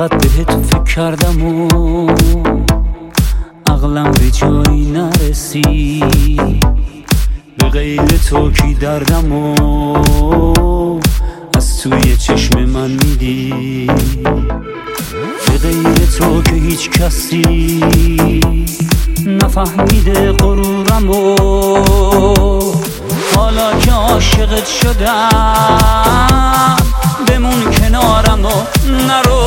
انقدر بهت فکر کردم و عقلم به جایی نرسید، به غیر تو کی دردم و از توی چشم من میدی، به غیر تو که هیچ کسی نفهمیده غرورم و حالا که عاشقت شدم بمون کنارم و نرو.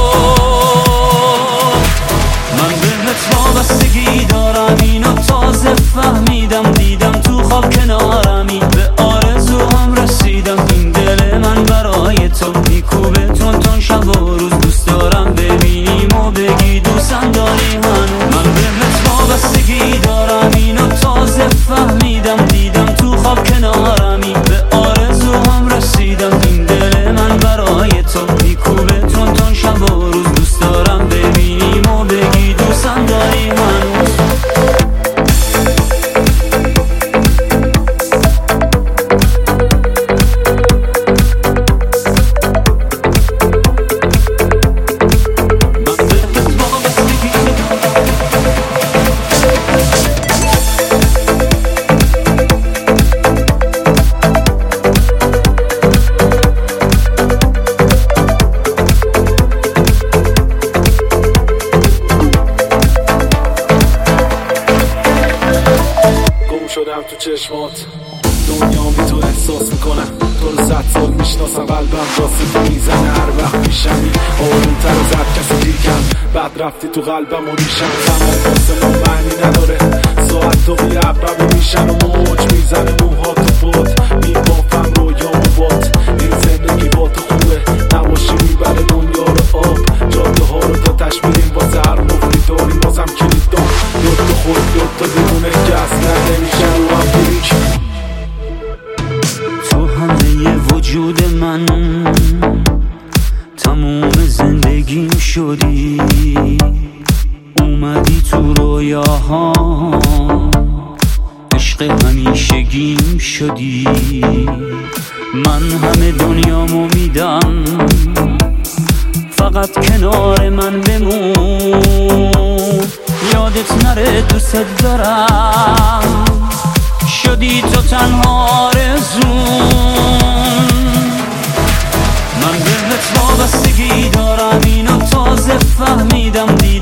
من بهت وابستگی دارم، اینو تازه فهمیدم، دیدم تو خواب کنارمی، به آرزوام رسیدم، این دل من برای تو میکوبه تون تون شب و روز، دوست دارم ببینیم و بگی دوستم داری هنوز. من بهت وابستگی دارم، اینو تازه فهمیدم، دیدم تو خواب کنارمی، به آرزوام رسیدم، این دل من برای تو میکوبه تون تون شب و روز، دوست دارم ببینیم و بگی دوستم داری هنوز. شدم تو چشمات، دنیا بی تو احساس میکنم، تو رو 100 سال میشناسم، قلبم راست تو میزنه هر وقت میشمی، آروم تر از هر کسی دیگم، بعد رفتی تو قلبم و ریشم، زمان واسه ما معنی نداره، ساعت تو قیبرم میشن و موج میزنه موها تو بود، میبافم رویام و بات، این زندگی با تو خوبه، نباشی میبره دنیا رو آب، جاده ها رو تا تشمیریم واسه هر مفتی داریم، بازم کلید دام یاد تو خود یاد تا دیمونه که اصلا نمیشن رو هم بریک. تو همه وجود من، تموم زندگیم شدی، اومدی تو رویاها، عشق همیشگیم شدی، من همه دنیامو میدم، فقط کنار من بمون، یادت نره دوست دارم، شدی تو تنها آرزوم. من بهت وابستگی دارم، اینو تازه فهمیدم،